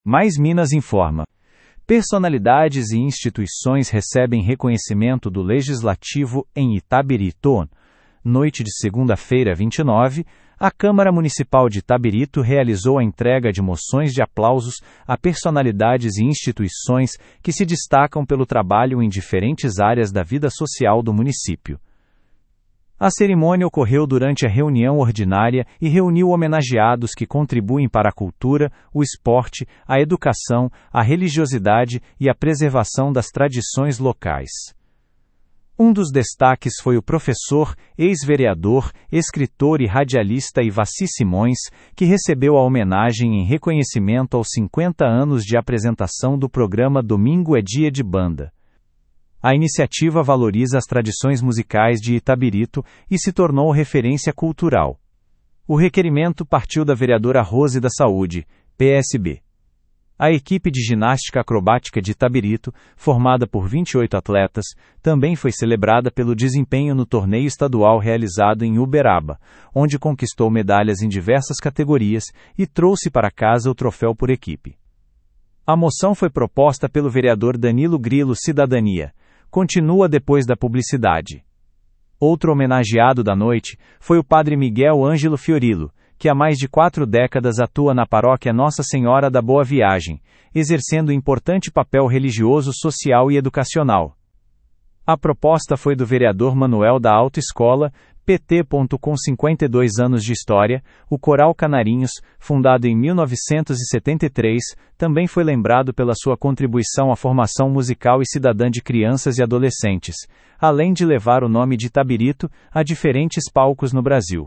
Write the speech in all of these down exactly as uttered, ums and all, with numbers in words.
Mais Minas informa. Personalidades e instituições recebem reconhecimento do Legislativo em Itabirito. Noite de segunda-feira, vinte e nove, a Câmara Municipal de Itabirito realizou a entrega de moções de aplausos a personalidades e instituições que se destacam pelo trabalho em diferentes áreas da vida social do município. A cerimônia ocorreu durante a reunião ordinária e reuniu homenageados que contribuem para a cultura, o esporte, a educação, a religiosidade e a preservação das tradições locais. Um dos destaques foi o professor, ex-vereador, escritor e radialista Ivaci Simões, que recebeu a homenagem em reconhecimento aos cinquenta anos de apresentação do programa Domingo é Dia de Banda. A iniciativa valoriza as tradições musicais de Itabirito e se tornou referência cultural. O requerimento partiu da vereadora Rose da Saúde, P S B. A equipe de ginástica acrobática de Itabirito, formada por vinte e oito atletas, também foi celebrada pelo desempenho no torneio estadual realizado em Uberaba, onde conquistou medalhas em diversas categorias e trouxe para casa o troféu por equipe. A moção foi proposta pelo vereador Danilo Grilo Cidadania. Continua depois da publicidade. Outro homenageado da noite foi o padre Miguel Ângelo Fiorillo, que há mais de quatro décadas atua na paróquia Nossa Senhora da Boa Viagem, exercendo importante papel religioso, social e educacional. A proposta foi do vereador Manuel da Autoescola, P T. Com cinquenta e dois anos de história, o Coral Canarinhos, fundado em mil novecentos e setenta e três, também foi lembrado pela sua contribuição à formação musical e cidadã de crianças e adolescentes, além de levar o nome de Itabirito a diferentes palcos no Brasil.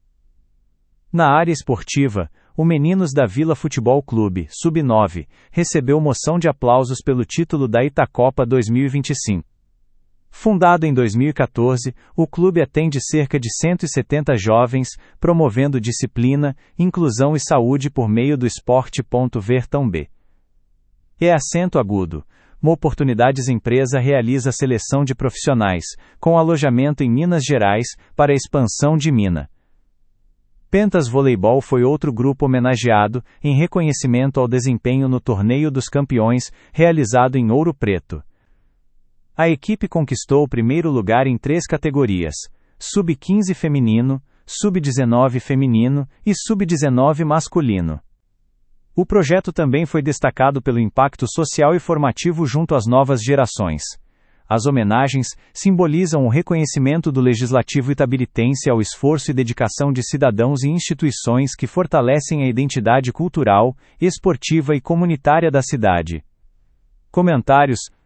Na área esportiva, o Meninos da Vila Futebol Clube, sub nove, recebeu moção de aplausos pelo título da Itacopa dois mil e vinte e cinco. Fundado em dois mil e quatorze, o clube atende cerca de cento e setenta jovens, promovendo disciplina, inclusão e saúde por meio do esporte. Vertão B. E acento agudo. Uma Oportunidades Empresa realiza a seleção de profissionais, com alojamento em Minas Gerais, para a expansão de Mina. Pentas Voleibol foi outro grupo homenageado, em reconhecimento ao desempenho no Torneio dos Campeões, realizado em Ouro Preto. A equipe conquistou o primeiro lugar em três categorias: sub quinze feminino, sub dezenove feminino e sub dezenove masculino. O projeto também foi destacado pelo impacto social e formativo junto às novas gerações. As homenagens simbolizam o reconhecimento do Legislativo itabiritense ao esforço e dedicação de cidadãos e instituições que fortalecem a identidade cultural, esportiva e comunitária da cidade. Comentários: